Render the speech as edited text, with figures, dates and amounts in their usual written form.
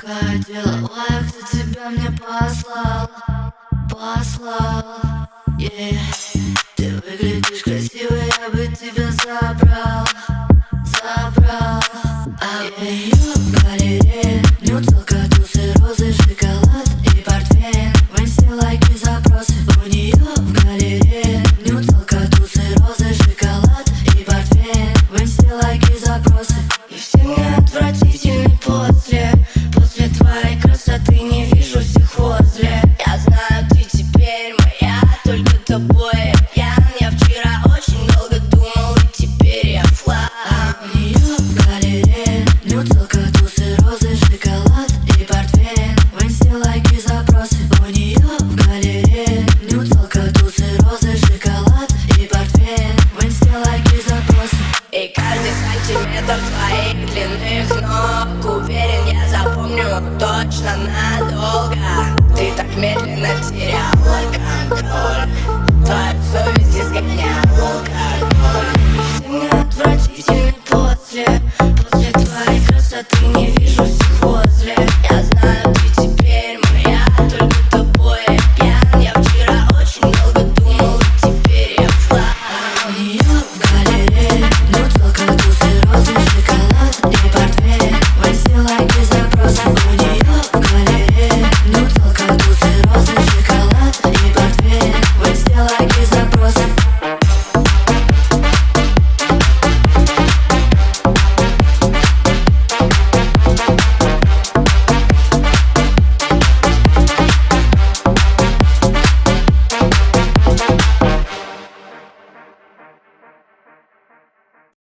хотела лайк, кто тебя мне послал, yeah. Ты выглядишь красиво, я бы тебя забрал. А у нее в галерее нюцелка, тусы, розы, шоколад и портфель. В инсте лайки, запросы. У нее в галерее нюцелка, тусы, розы, шоколад и портфель. В инсте лайки, запросы. И все мне отвратительны после твоей красоты не вижу всех возле. Я знаю, ты теперь моя, только тобой я пьян. Я вчера очень долго думал, и теперь я флаг. А у нее в галерее нюцелка, тусы, розы, шоколад и портфель. В инсте лайки, запросы. У нее в галерее нюцелка, тусы, розы, шоколад и портфель. В инсте лайки, запросы. И каждый сантиметр твоих длинных ног, уверен, я запомню точно надолго. Ты так медленно теряла контроль.